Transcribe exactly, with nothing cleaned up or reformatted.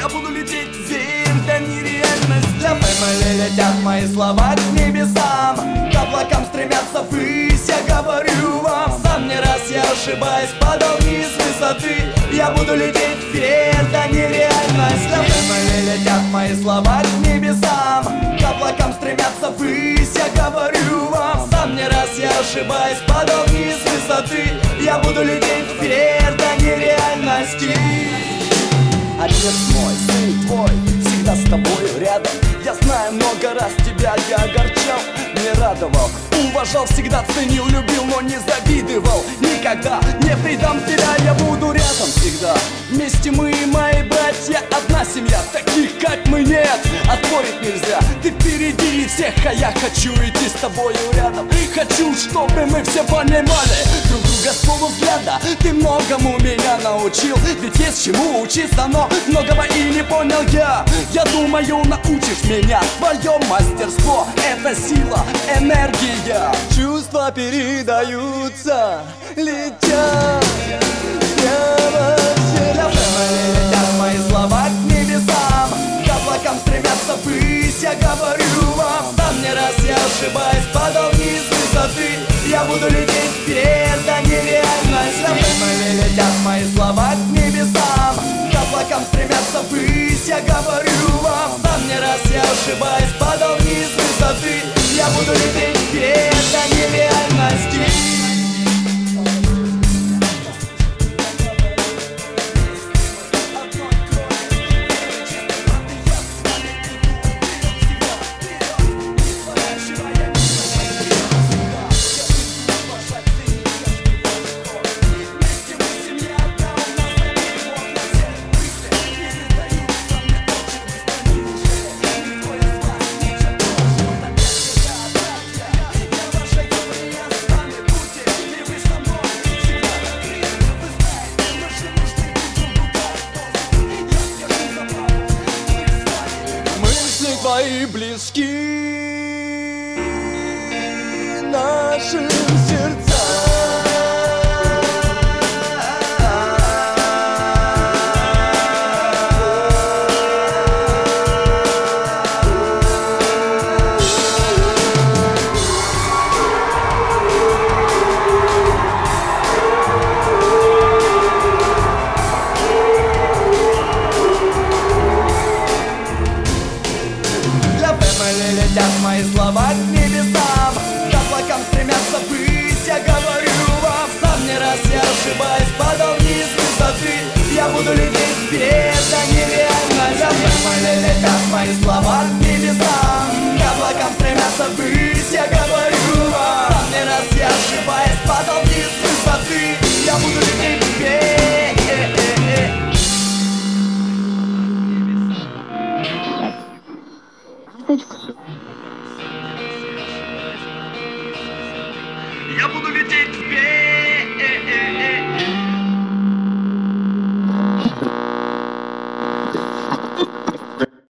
Я буду лететь вверх, да нереальность. Для фэмили летят мои слова к небесам, к облакам стремятся ввысь, я говорю вам. Сам не раз я ошибаюсь, падал вниз с высоты. Я буду лететь вверх, да нереальность. Для фэмили летят мои слова к небесам, к облакам стремятся ввысь, я говорю вам. Сам не раз я ошибаюсь, падал вниз с высоты. Я буду лететь вверх, до нереальности. Отец мой, сын твой, всегда с тобой рядом. Я знаю, много раз тебя я огорчал, не радовал, уважал, всегда ценил, любил, но не завидовал. Никогда не предам тебя, я буду рядом всегда. Вместе мы и мои братья, одна семья, таких как мы нет, оспорить нельзя. Ты впереди всех, а я хочу идти с тобою рядом. Хочу, чтобы мы все понимали друг друга с полувзгляда. Ты многому меня научил, ведь есть чему учиться, но многого и не понял я. Я думаю, научишь меня. Твое мастерство — это сила, энергия. Чувства передаются, летят прямо в сердце. Летят мои слова к небесам, к облакам стремятся ввысь, я говорю вам. Сам не раз я ошибаюсь, падал вниз с высоты. Я буду лететь вверх, да нереальность. Летят мои слова к небесам, к облакам стремятся ввысь, я говорю вам. Сам не раз я ошибаюсь, падал вниз с высоты. Я буду лететь вверх, до нереальности. Твои близки нашим сердцам. Летят мои слова к небесам, к облакам стремятся ввысь, я говорю вам. Сам не раз я ошибаюсь, падал вниз с высоты. Я буду лететь вверх, да нереально. Летят мои слова к небесам, к облакам стремятся ввысь, я говорю вам. Сам не раз я ошибаюсь, падал вниз с высоты. Я буду лететь вверх. Я буду лететь вверх.